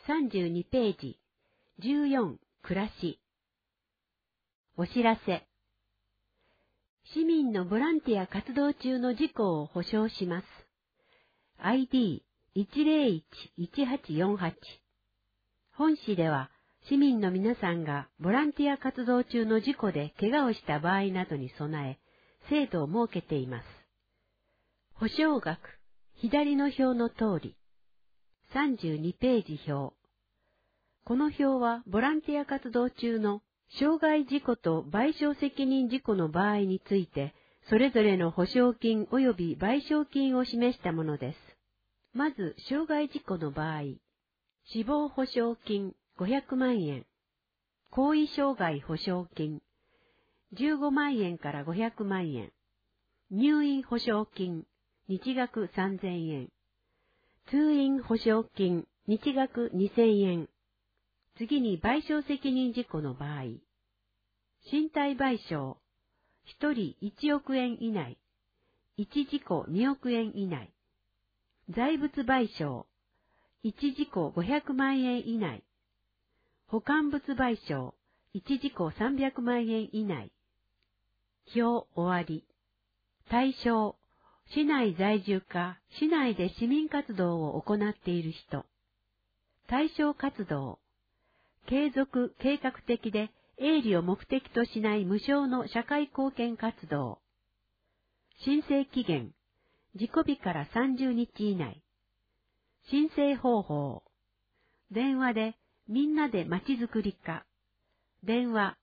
32ページ、14、暮らし。お知らせ。市民のボランティア活動中の事故を保証します。ID1011848。本市では、市民の皆さんがボランティア活動中の事故で怪我をした場合などに備え、制度を設けています。保証額、左の表の通り。32ページ表。この表はボランティア活動中の傷害事故と賠償責任事故の場合について、それぞれの保証金及び賠償金を示したものです。まず、傷害事故の場合、死亡保証金500万円、行為傷害保証金15万円から500万円、入院保証金日額3000円、通院保証金日額2000円。次に賠償責任事故の場合、身体賠償、1人1億円以内、1事故2億円以内、財物賠償、1事故500万円以内、保管物賠償、1事故300万円以内。表終わり。対象、市内在住か市内で市民活動を行っている人。対象活動、継続計画的で営利を目的としない無償の社会貢献活動。申請期限、事故日から30日以内。申請方法、電話でみんなでまちづくり課。電話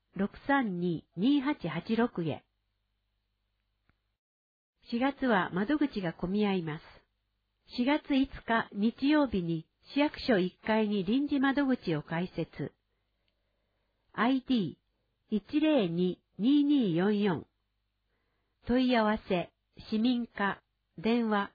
632-2886 へ。4月は窓口が混み合います。4月5日日曜日に市役所1階に臨時窓口を開設。ID102-2244。問い合わせ、市民課、電話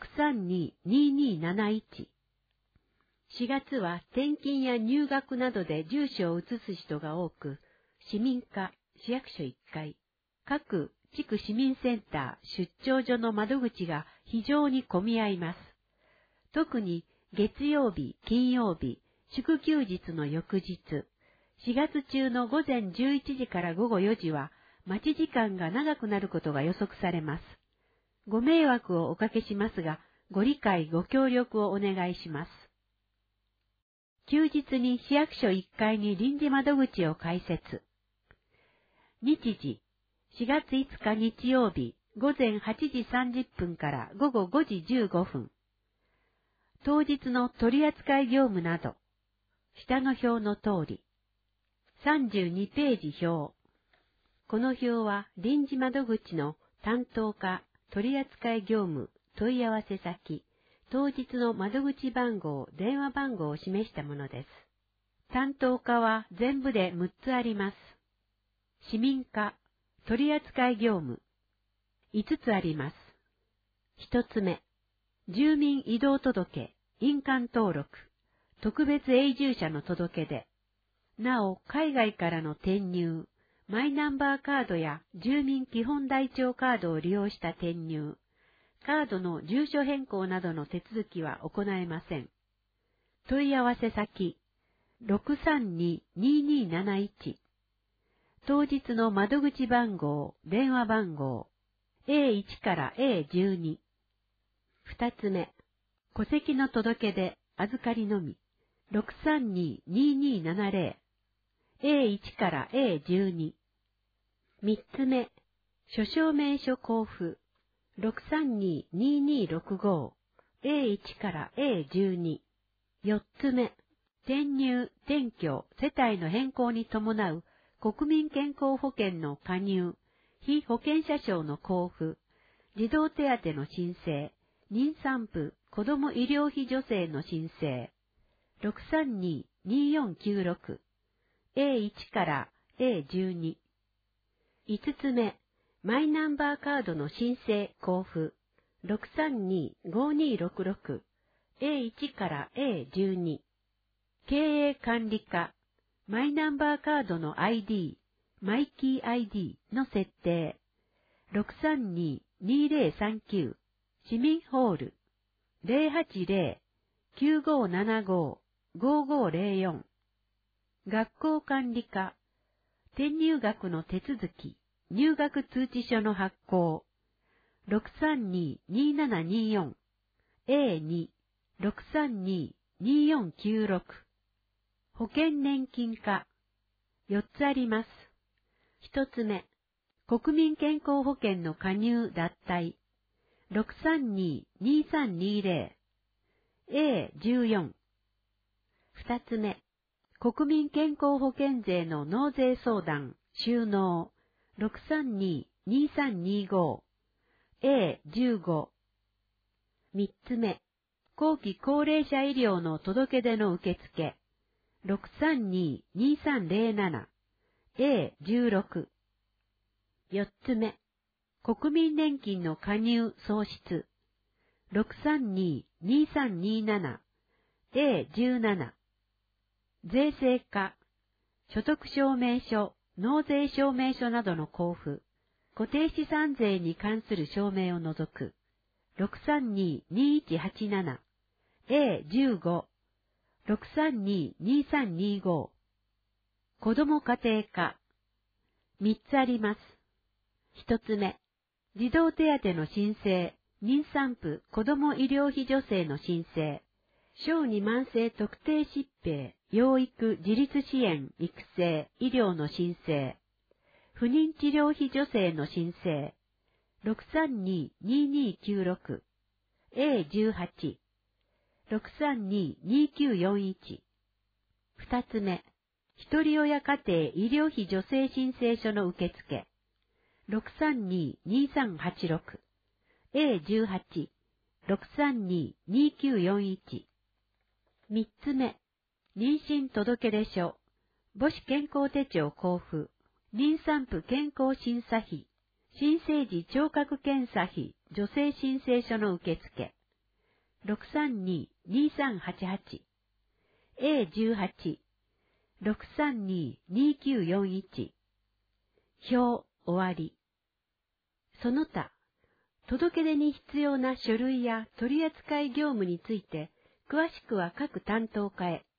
632-2271。4月は転勤や入学などで住所を移す人が多く、市民課、市役所1階、各地区市民センター出張所の窓口が非常に混み合います。特に月曜日、金曜日、祝休日の翌日、4月中の午前11時から午後4時は待ち時間が長くなることが予測されます。ご迷惑をおかけしますが、ご理解ご協力をお願いします。休日に市役所1階に臨時窓口を開設。日時、4月5日日曜日、午前8時30分から午後5時15分。当日の取扱業務など、下の表の通り。32ページ表。この表は臨時窓口の担当課、取扱業務、問い合わせ先、当日の窓口番号、電話番号を示したものです。担当課は全部で6つあります。市民課、取扱業務、5つあります。1つ目、住民移動届、印鑑登録、特別永住者の届け出。なお、海外からの転入、マイナンバーカードや住民基本台帳カードを利用した転入、カードの住所変更などの手続きは行えません。問い合わせ先、632-2271。当日の窓口番号、電話番号、A1 から A12。二つ目、戸籍の届け出、預かりのみ、632-2270。A1 から A12。三つ目、諸証明書交付、632-2265。A1 から A12。四つ目、転入、転居、世帯の変更に伴う国民健康保険の加入、被保険者証の交付、児童手当の申請、妊産婦、子ども医療費助成の申請、632-2496。A1 から A12。五つ目、マイナンバーカードの申請交付、632-5266。A1 から A12。経営管理課、マイナンバーカードの ID、マイキー ID の設定、632-2039。市民ホール、080-9575。 5504学校管理課転入学の手続き入学通知書の発行 632-2724 A2-632-2496 保険年金課4つあります。1つ目、国民健康保険の加入脱退 632-2320 A14。 2つ目、国民健康保険税の納税相談収納 632-2325 A15。 3つ目、後期高齢者医療の届け出の受付 632-2307 A16。 4つ目、国民年金の加入創出 632-2327 A17。 税制課、所得証明書、納税証明書などの交付、固定資産税に関する証明を除く 632-2187 A15。 632-2325。 子ども家庭課、3つあります。1つ目、児童手当の申請、妊産婦子ども医療費助成の申請、小児慢性特定疾病、養育自立支援育成医療の申請、不妊治療費助成の申請、632-2296 A18。 632-2941。 2つ目、一人親家庭医療費助成申請書の受付、632-2386 A18。 632-2941。3つ目、妊娠届出書、母子健康手帳交付、妊産婦健康審査費、新生児聴覚検査費助成申請書の受付、632-2388 A18。 632-2941。 表終わり。その他、届け出に必要な書類や取扱業務について、詳しくは各担当課へ。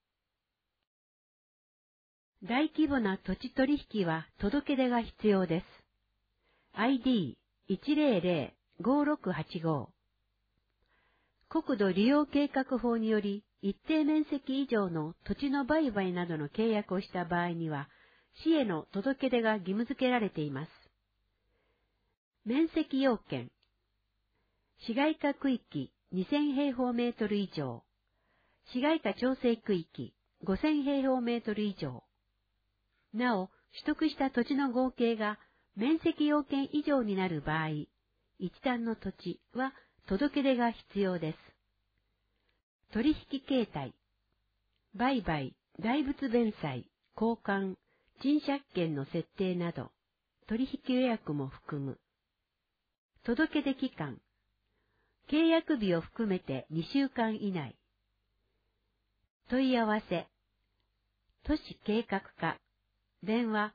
大規模な土地取引は届け出が必要です。ID1005685。国土利用計画法により、一定面積以上の土地の売買などの契約をした場合には、市への届け出が義務付けられています。面積要件。市街化区域2000平方メートル以上。市街化調整区域5000平方メートル以上。なお、取得した土地の合計が面積要件以上になる場合、一単の土地は届け出が必要です。取引形態。売買、代物弁済、交換、賃借権の設定など、取引予約も含む。届け出期間。契約日を含めて2週間以内。問い合わせ。都市計画課。電話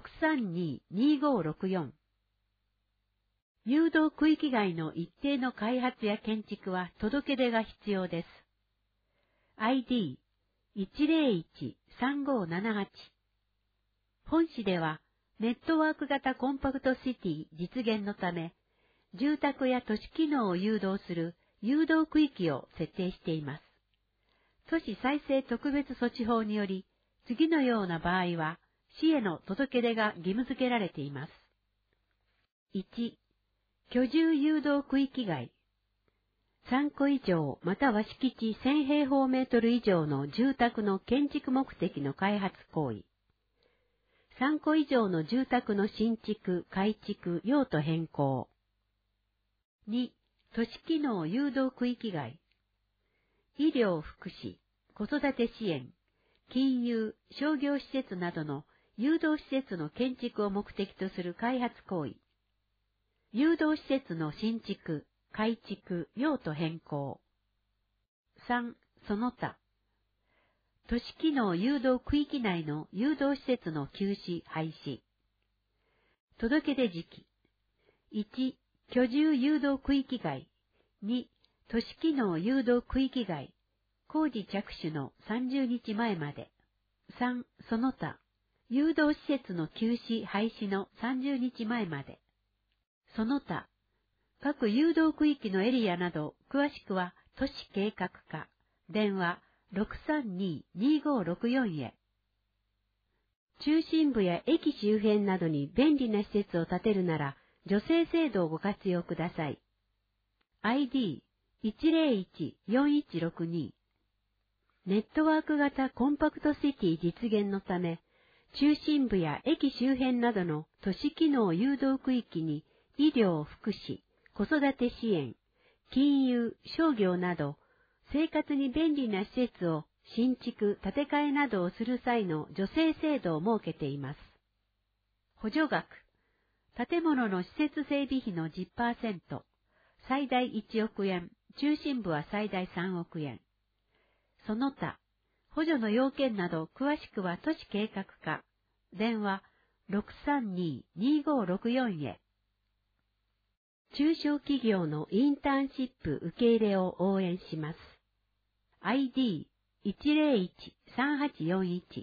632-2564。誘導区域外の一定の開発や建築は届け出が必要です。ID101-3578。本市ではネットワーク型コンパクトシティ実現のため、住宅や都市機能を誘導する誘導区域を設定しています。都市再生特別措置法により、次のような場合は、市への届け出が義務付けられています。1、居住誘導区域外。3戸以上または敷地1000平方メートル以上の住宅の建築目的の開発行為。3戸以上の住宅の新築、改築、用途変更。2、都市機能誘導区域外。医療・福祉、子育て支援、金融、商業施設などの誘導施設の建築を目的とする開発行為。誘導施設の新築、改築、用途変更。3、その他。都市機能誘導区域内の誘導施設の休止、廃止。届け出時期。1、居住誘導区域外。2、都市機能誘導区域外。 工事着手の30日前まで。3、その他、誘導施設の休止廃止の30日前まで。その他、各誘導区域のエリアなど、詳しくは都市計画課、電話 632-2564 へ。中心部や駅周辺などに便利な施設を建てるなら、助成制度をご活用ください。ID101-4162 ネットワーク型コンパクトシティ実現のため、中心部や駅周辺などの都市機能誘導区域に医療・福祉、子育て支援、金融、商業など、生活に便利な施設を新築、建て替えなどをする際の助成制度を設けています。補助額、建物の施設整備費の 10%、最大1億円、中心部は最大3億円。その他、補助の要件など詳しくは都市計画課、電話 632-2564 へ。中小企業のインターンシップ受け入れを応援します。ID101-3841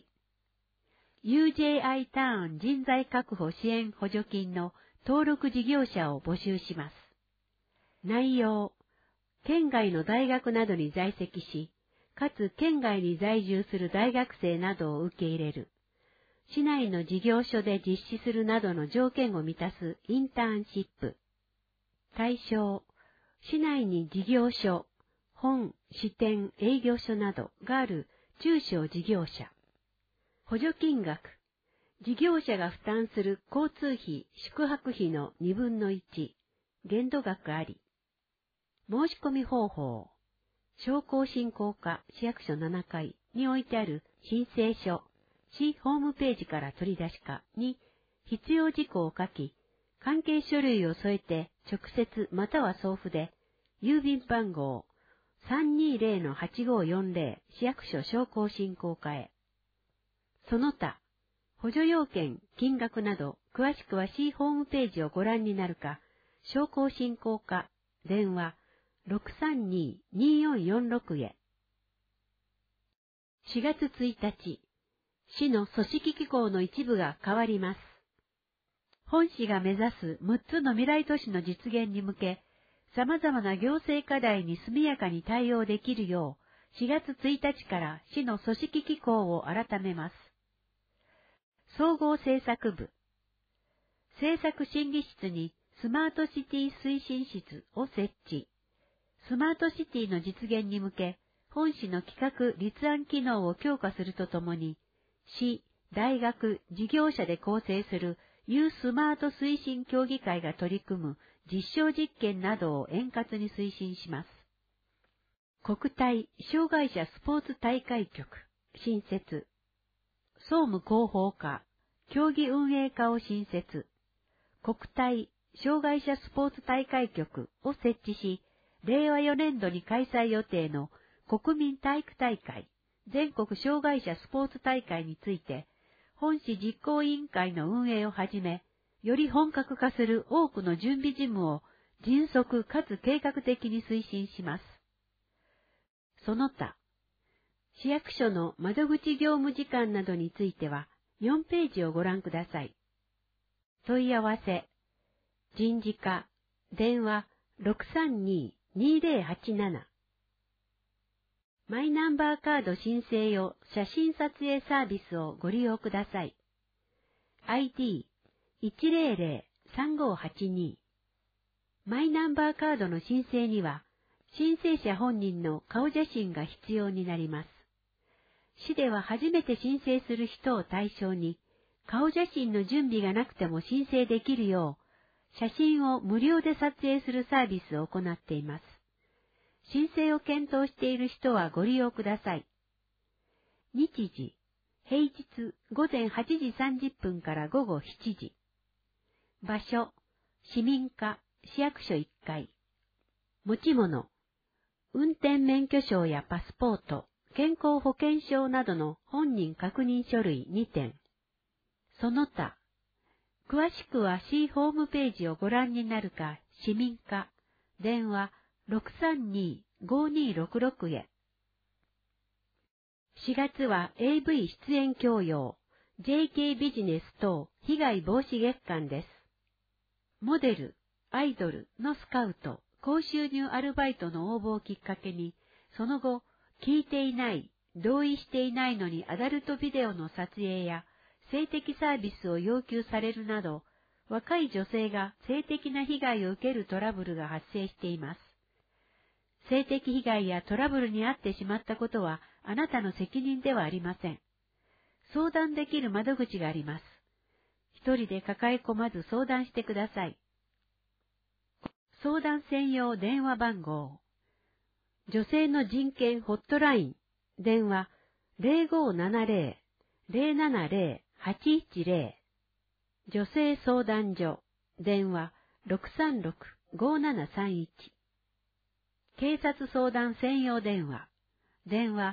UJI ターン人材確保支援補助金の登録事業者を募集します。内容、県外の大学などに在籍し、かつ県外に在住する大学生などを受け入れる。市内の事業所で実施するなどの条件を満たすインターンシップ。対象、市内に事業所、本、支店、営業所などがある中小事業者。補助金額、事業者が負担する交通費、宿泊費の2分の1、限度額あり。申し込み方法、商工振興課市役所7階に置いてある申請書、市ホームページから取り出しかに必要事項を書き、関係書類を添えて直接または送付で、郵便番号 320-8540 市役所商工振興課へ。その他、補助要件、金額など詳しくは市ホームページをご覧になるか、商工振興課、電話 632-2446 へ。4月1日、市の組織機構の一部が変わります。本市が目指す6つの未来都市の実現に向け、様々な行政課題に速やかに対応できるよう、4月1日から市の組織機構を改めます。総合政策部、政策審議室にスマートシティ推進室を設置。スマートシティの実現に向け、本市の企画立案機能を強化するとともに、市、大学、事業者で構成するユースマート推進協議会が取り組む実証実験などを円滑に推進します。国体障害者スポーツ大会局新設。総務広報課、競技運営課を新設。国体障害者スポーツ大会局を設置し、令和4年度に開催予定の国民体育大会、全国障害者スポーツ大会について、本市実行委員会の運営をはじめ、より本格化する多くの準備事務を迅速かつ計画的に推進します。その他、市役所の窓口業務時間などについては、4ページをご覧ください。問い合わせ、人事課、電話 632-2087。マイナンバーカード申請用写真撮影サービスをご利用ください。ID100-3582。マイナンバーカードの申請には、申請者本人の顔写真が必要になります。市では初めて申請する人を対象に、顔写真の準備がなくても申請できるよう、写真を無料で撮影するサービスを行っています。申請を検討している人はご利用ください。日時、平日午前8時30分から午後7時。場所、市民課、市役所1階。持ち物、運転免許証やパスポート、健康保険証などの本人確認書類2点。その他、詳しくは市ホームページをご覧になるか、市民課、電話 632-5266 へ。 4月は AV 出演強要、JK ビジネス等被害防止月間です。モデル、アイドルのスカウト、高収入アルバイトの応募をきっかけに、その後、聞いていない、同意していないのにアダルトビデオの撮影や性的サービスを要求されるなど、若い女性が性的な被害を受けるトラブルが発生しています。性的被害やトラブルに遭ってしまったことはあなたの責任ではありません。相談できる窓口があります。一人で抱え込まず相談してください。相談専用電話番号。女性の人権ホットライン。電話 0570-070-810。女性相談所。電話 636-5731。警察相談専用電話。電話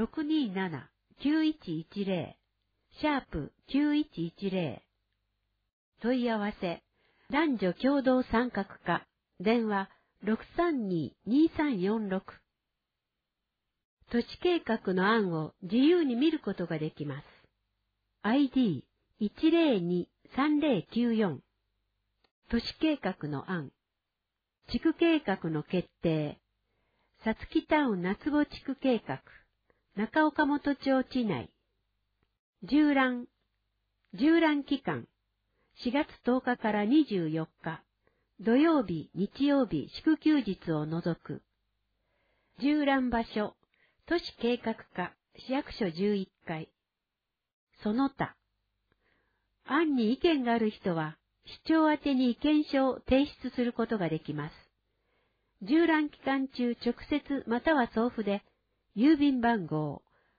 627-9110。#9110。問い合わせ。男女共同参画課。電話 632-2346。都市計画の案を自由に見ることができます。ID102-3094。都市計画の案。地区計画の決定。さつきタウン夏保地区計画。中岡本町地内。縦覧期間。4月10日から24日。土曜日、日曜日、祝休日を除く。縦覧場所。都市計画課、市役所11階。その他。案に意見がある人は、市長宛てに意見書を提出することができます。縦覧期間中直接または送付で、郵便番号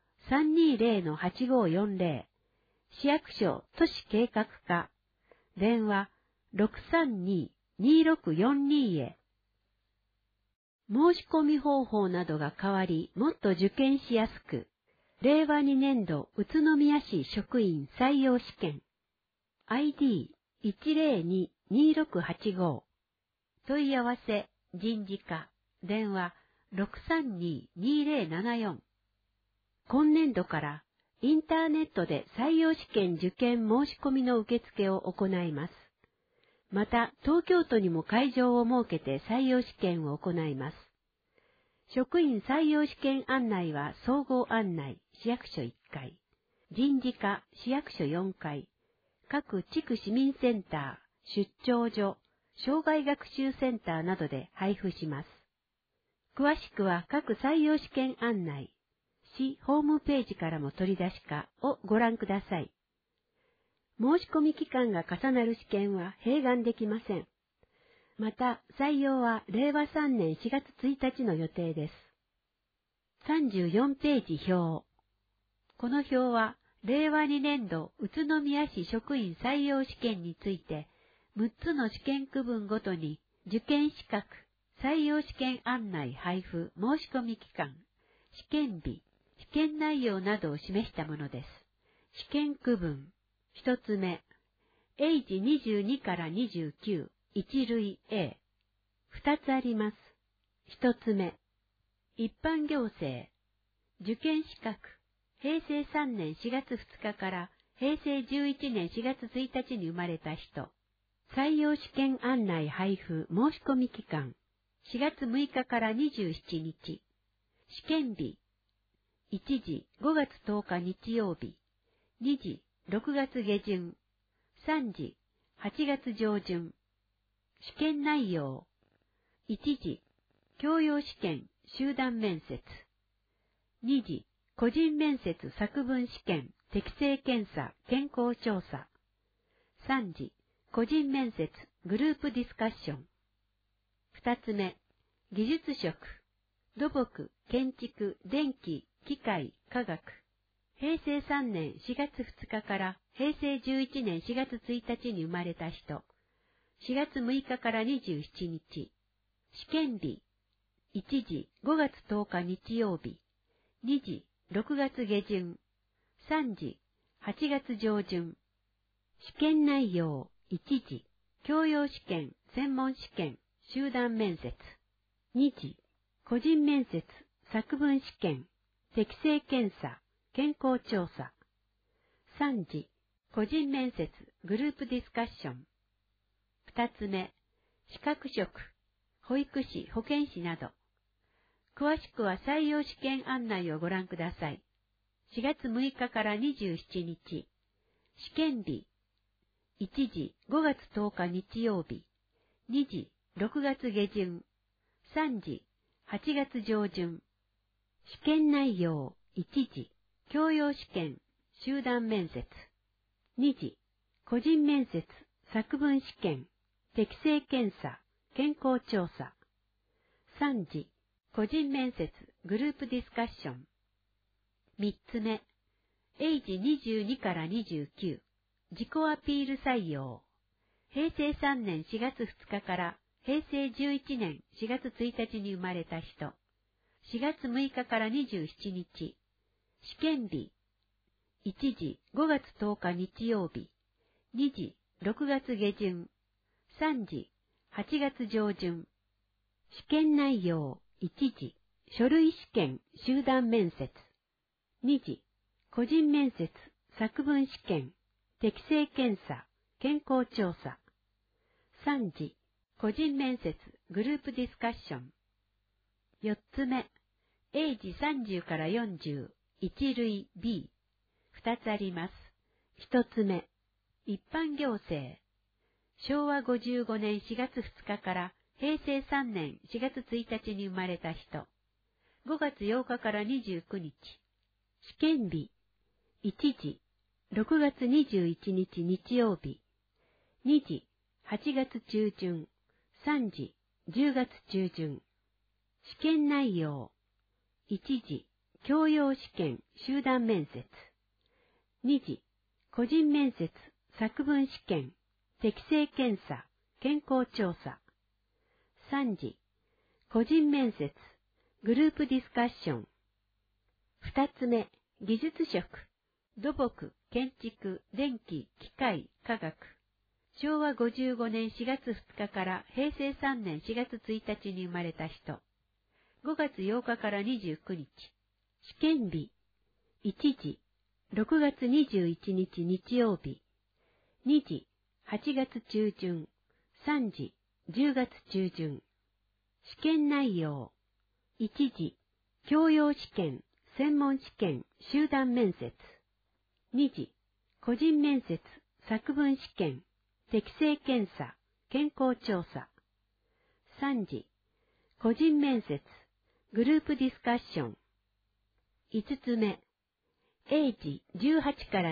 320-8540、市役所都市計画課、電話 632-2642 へ。申し込み方法などが変わり、もっと受験しやすく、令和2年度宇都宮市職員採用試験、ID102-2685、問い合わせ、人事課、電話 632-2074。今年度から、インターネットで採用試験受験申し込みの受付を行います。また、東京都にも会場を設けて採用試験を行います。職員採用試験案内は総合案内、市役所1階、人事課、市役所4階、各地区市民センター、出張所、障害学習センターなどで配布します。詳しくは各採用試験案内、市ホームページからも取り出しかをご覧ください。申し込み期間が重なる試験は併願できません。また、採用は令和3年4月1日の予定です。34ページ表。この表は、令和2年度宇都宮市職員採用試験について、6つの試験区分ごとに、受験資格、採用試験案内配布申し込み期間、試験日、試験内容などを示したものです。試験区分。一つ目、英字22から29、一類 A。二つあります。一つ目、一般行政、受験資格、平成3年4月2日から平成11年4月1日に生まれた人。採用試験案内配布申し込み期間、4月6日から27日。試験日、1時5月10日日曜日、2時6月下旬、3時8月上旬。試験内容。1時、教養試験集団面接。2時、個人面接作文試験適性検査健康調査。3時、個人面接グループディスカッション。2つ目、技術職、土木、建築、電気、機械、科学。平成3年4月2日から平成11年4月1日に生まれた人。4月6日から27日。試験日。1時5月10日日曜日。2時6月下旬。3時8月上旬。試験内容。1時教養試験、専門試験、集団面接。2時個人面接、作文試験、適性検査、 健康調査。3時、個人面接、グループディスカッション。2つ目、資格職、保育士、保健師など。詳しくは採用試験案内をご覧ください。4月6日から27日。試験日。1時、5月10日日曜日。2時、6月下旬。3時、8月上旬。試験内容。1時、教養試験、集団面接。2時、個人面接、作文試験、適性検査、健康調査。3時、個人面接、グループディスカッション。3つ目、英時22から29、自己アピール採用。平成3年4月2日から平成11年4月1日に生まれた人。4月6日から27日。試験日。1時、5月10日日曜日。2時、6月下旬。3時、8月上旬。試験内容。1時、書類試験、集団面接。2時、個人面接、作文試験、適性検査、健康調査。3時、個人面接、グループディスカッション。4つ目、英時30から40、一類 B。2つあります。1つ目、一般行政。昭和55年4月2日から平成3年4月1日に生まれた人。5月8日から29日。試験日。1時、6月21日日曜日。2時、8月中旬。3時、10月中旬。試験内容。1時、教養試験、集団面接。2時、個人面接、作文試験、適性検査、健康調査。3時、個人面接、グループディスカッション。2つ目、技術職、土木、建築、電気、機械、科学。昭和55年4月2日から平成3年4月1日に生まれた人。5月8日から29日。試験日。1時、6月21日日曜日。2時、8月中旬。3時、10月中旬。試験内容。1時、教養試験、専門試験、集団面接。2時、個人面接、作文試験、適性検査、健康調査。3時、個人面接、グループディスカッション。5つ目、英時18から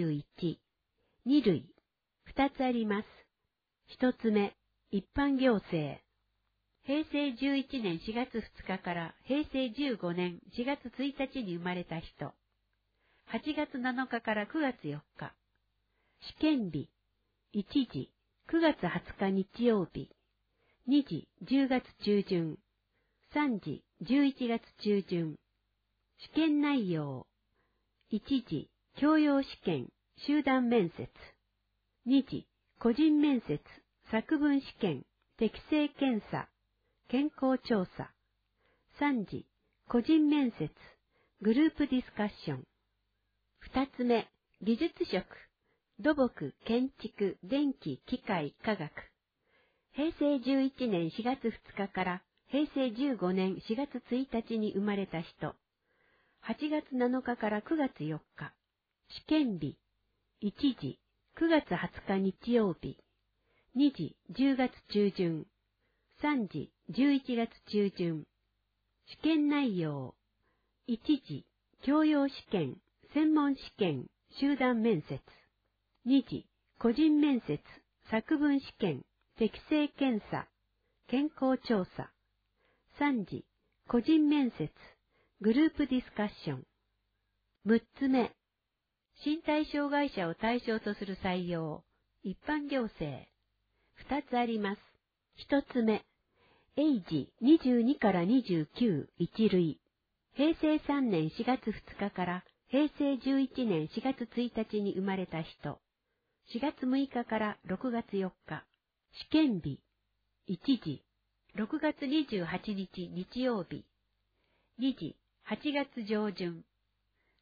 21、2類、2つあります。1つ目、一般行政。平成11年4月2日から平成15年4月1日に生まれた人。8月7日から9月4日。試験日。1時、9月20日日曜日。2時、10月中旬。3時、11月中旬。試験内容。1時、教養試験、集団面接。2時、個人面接、作文試験、適性検査、健康調査。3時、個人面接、グループディスカッション。2つ目、技術職、土木、建築、電気、機械、科学。平成11年4月2日から平成15年4月1日に生まれた人。8月7日から9月4日。試験日。1時、9月20日日曜日。2時、10月中旬。3時、11月中旬。試験内容。1時、教養試験、専門試験、集団面接。2時、個人面接、作文試験、適性検査、健康調査。3時、個人面接、グループディスカッション。6つ目、身体障害者を対象とする採用、一般行政。2つあります。1つ目、英時22から29、一類。平成3年4月2日から平成11年4月1日に生まれた人。4月6日から6月4日。試験日。1時。6月28日日曜日。2時。8月上旬。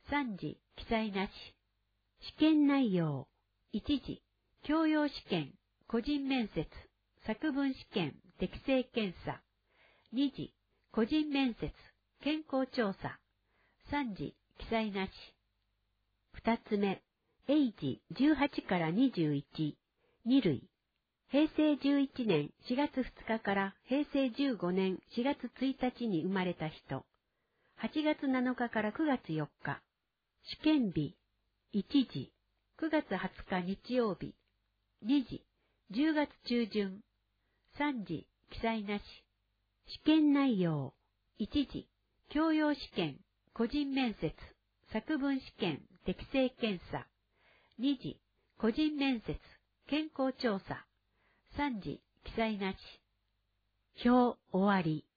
3時、記載なし。試験内容。1時、教養試験、個人面接、作文試験、適性検査。2時、個人面接、健康調査。3時、記載なし。2つ目、英時18から21、2類。平成11年4月2日から平成15年4月1日に生まれた人。8月7日から9月4日。試験日、1時、9月20日日曜日。2時、10月中旬。3時、記載なし。試験内容。1時、教養試験、個人面接、作文試験、適性検査。2時、個人面接、健康調査。3時、記載なし。表終わり。